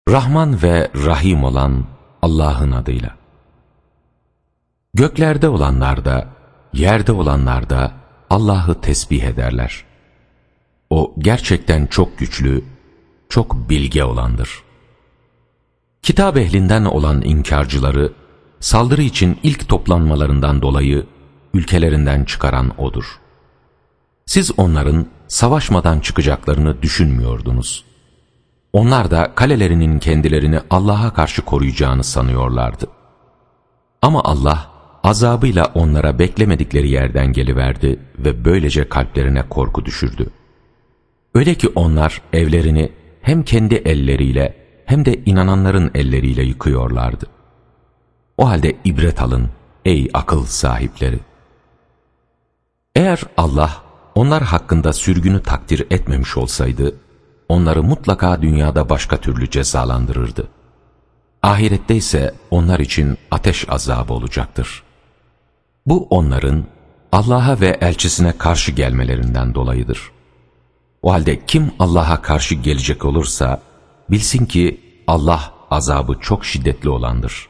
Rahman ve Rahim olan Allah'ın adıyla. Göklerde olanlar da, yerde olanlar da Allah'ı tesbih ederler. O gerçekten çok güçlü, çok bilge olandır. Kitap ehlinden olan inkarcıları, saldırı için ilk toplanmalarından dolayı ülkelerinden çıkaran O'dur. Siz onların savaşmadan çıkacaklarını düşünmüyordunuz. Onlar da kalelerinin kendilerini Allah'a karşı koruyacağını sanıyorlardı. Ama Allah azabıyla onlara beklemedikleri yerden geliverdi ve böylece kalplerine korku düşürdü. Öyle ki onlar evlerini hem kendi elleriyle hem de inananların elleriyle yıkıyorlardı. O halde ibret alın ey akıl sahipleri. Eğer Allah onlar hakkında sürgünü takdir etmemiş olsaydı, onları mutlaka dünyada başka türlü cezalandırırdı. Ahirette ise onlar için ateş azabı olacaktır. Bu onların Allah'a ve elçisine karşı gelmelerinden dolayıdır. O halde kim Allah'a karşı gelecek olursa, bilsin ki Allah azabı çok şiddetli olandır.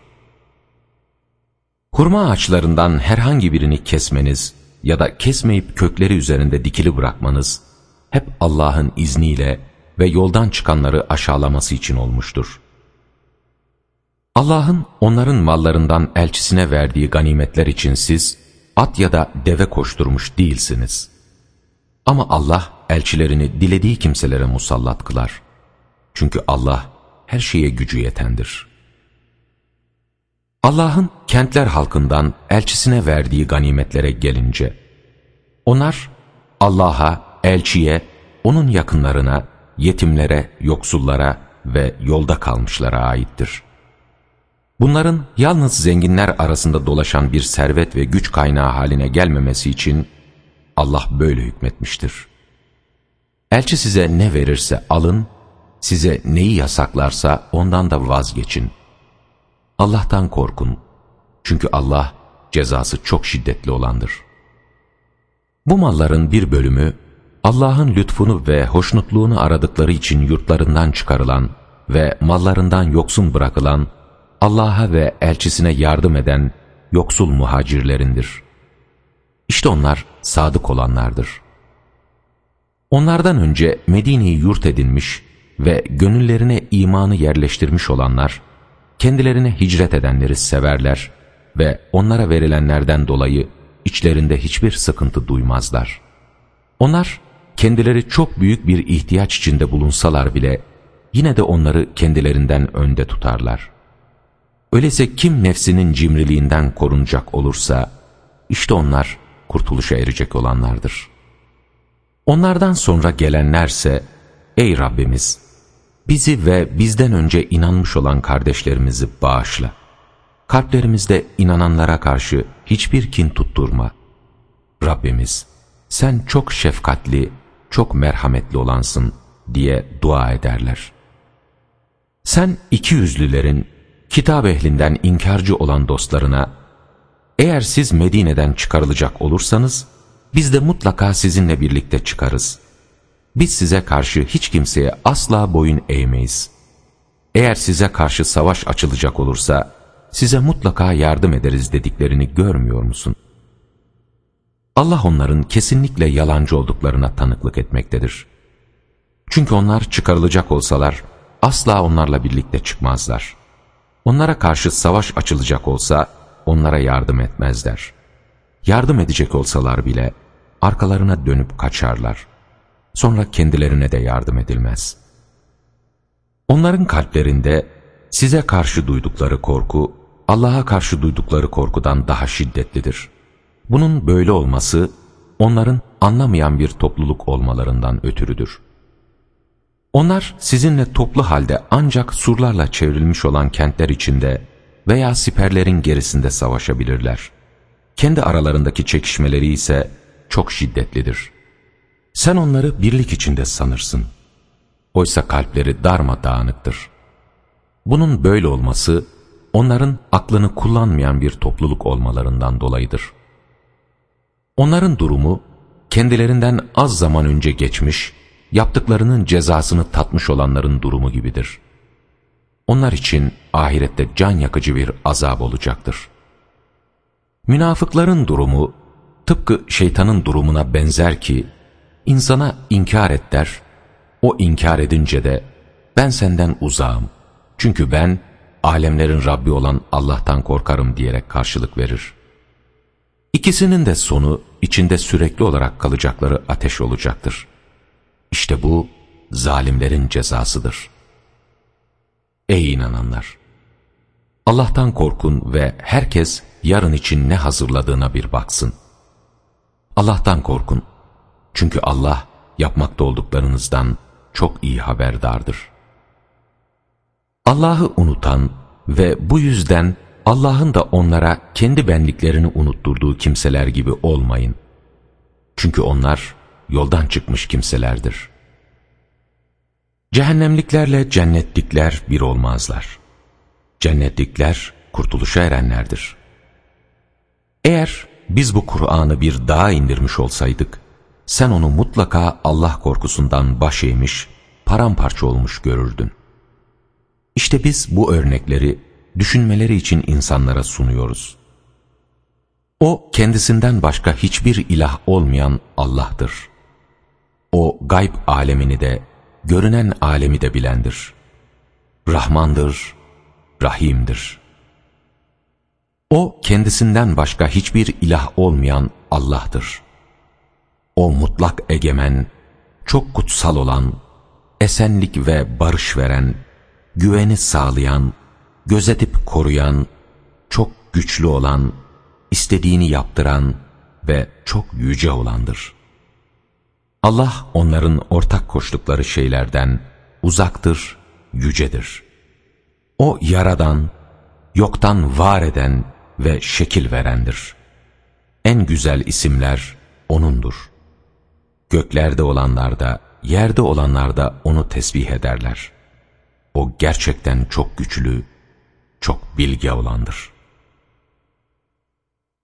Hurma ağaçlarından herhangi birini kesmeniz ya da kesmeyip kökleri üzerinde dikili bırakmanız, hep Allah'ın izniyle ve yoldan çıkanları aşağılaması için olmuştur. Allah'ın onların mallarından elçisine verdiği ganimetler için siz, at ya da deve koşturmuş değilsiniz. Ama Allah elçilerini dilediği kimselere musallat kılar. Çünkü Allah her şeye gücü yetendir. Allah'ın kentler halkından elçisine verdiği ganimetlere gelince, onlar Allah'a, elçiye, onun yakınlarına, yetimlere, yoksullara ve yolda kalmışlara aittir. Bunların yalnız zenginler arasında dolaşan bir servet ve güç kaynağı haline gelmemesi için Allah böyle hükmetmiştir. Elçi size ne verirse alın, size neyi yasaklarsa ondan da vazgeçin. Allah'tan korkun. Çünkü Allah cezası çok şiddetli olandır. Bu malların bir bölümü, Allah'ın lütfunu ve hoşnutluğunu aradıkları için yurtlarından çıkarılan ve mallarından yoksun bırakılan, Allah'a ve elçisine yardım eden yoksul muhacirlerindir. İşte onlar sadık olanlardır. Onlardan önce Medine'yi yurt edinmiş ve gönüllerine imanı yerleştirmiş olanlar, kendilerine hicret edenleri severler ve onlara verilenlerden dolayı içlerinde hiçbir sıkıntı duymazlar. Onlar, kendileri çok büyük bir ihtiyaç içinde bulunsalar bile, yine de onları kendilerinden önde tutarlar. Öyleyse kim nefsinin cimriliğinden korunacak olursa, işte onlar kurtuluşa erecek olanlardır. Onlardan sonra gelenlerse, ey Rabbimiz, bizi ve bizden önce inanmış olan kardeşlerimizi bağışla. Kalplerimizde inananlara karşı hiçbir kin tutturma. Rabbimiz, sen çok şefkatli, çok merhametli olansın diye dua ederler. Sen ikiyüzlülerin, kitap ehlinden inkarcı olan dostlarına, eğer siz Medine'den çıkarılacak olursanız, biz de mutlaka sizinle birlikte çıkarız. Biz size karşı hiç kimseye asla boyun eğmeyiz. Eğer size karşı savaş açılacak olursa, size mutlaka yardım ederiz dediklerini görmüyor musun? Allah onların kesinlikle yalancı olduklarına tanıklık etmektedir. Çünkü onlar çıkarılacak olsalar, asla onlarla birlikte çıkmazlar. Onlara karşı savaş açılacak olsa, onlara yardım etmezler. Yardım edecek olsalar bile, arkalarına dönüp kaçarlar. Sonra kendilerine de yardım edilmez. Onların kalplerinde size karşı duydukları korku, Allah'a karşı duydukları korkudan daha şiddetlidir. Bunun böyle olması, onların anlamayan bir topluluk olmalarından ötürüdür. Onlar sizinle toplu halde ancak surlarla çevrilmiş olan kentler içinde veya siperlerin gerisinde savaşabilirler. Kendi aralarındaki çekişmeleri ise çok şiddetlidir. Sen onları birlik içinde sanırsın. Oysa kalpleri darmadağınıktır. Bunun böyle olması, onların aklını kullanmayan bir topluluk olmalarından dolayıdır. Onların durumu, kendilerinden az zaman önce geçmiş, yaptıklarının cezasını tatmış olanların durumu gibidir. onlar için ahirette can yakıcı bir azap olacaktır. Münafıkların durumu tıpkı şeytanın durumuna benzer ki, insana inkar et der, o inkar edince de ben senden uzağım, çünkü ben alemlerin Rabbi olan Allah'tan korkarım diyerek karşılık verir. İkisinin de sonu içinde sürekli olarak kalacakları ateş olacaktır. İşte bu zalimlerin cezasıdır. Ey inananlar! Allah'tan korkun ve herkes yarın için ne hazırladığına bir baksın. Allah'tan korkun. Çünkü Allah yapmakta olduklarınızdan çok iyi haberdardır. Allah'ı unutan ve bu yüzden Allah'ın da onlara kendi benliklerini unutturduğu kimseler gibi olmayın. Çünkü onlar yoldan çıkmış kimselerdir. Cehennemliklerle cennetlikler bir olmazlar. Cennetlikler kurtuluşa erenlerdir. Eğer biz bu Kur'an'ı bir dağa indirmiş olsaydık, sen onu mutlaka Allah korkusundan baş eğmiş, paramparça olmuş görürdün. İşte biz bu örnekleri düşünmeleri için insanlara sunuyoruz. O kendisinden başka hiçbir ilah olmayan Allah'tır. O gayb alemini de, görünen alemi de bilendir. Rahmandır, Rahim'dir. O kendisinden başka hiçbir ilah olmayan Allah'tır. O mutlak egemen, çok kutsal olan, esenlik ve barış veren, güveni sağlayan, gözetip koruyan, çok güçlü olan, istediğini yaptıran ve çok yüce olandır. Allah onların ortak koştukları şeylerden uzaktır, yücedir. O yaradan, yoktan var eden ve şekil verendir. En güzel isimler O'nundur. Göklerde olanlar da, yerde olanlar da O'nu tesbih ederler. O gerçekten çok güçlü, çok bilge olandır.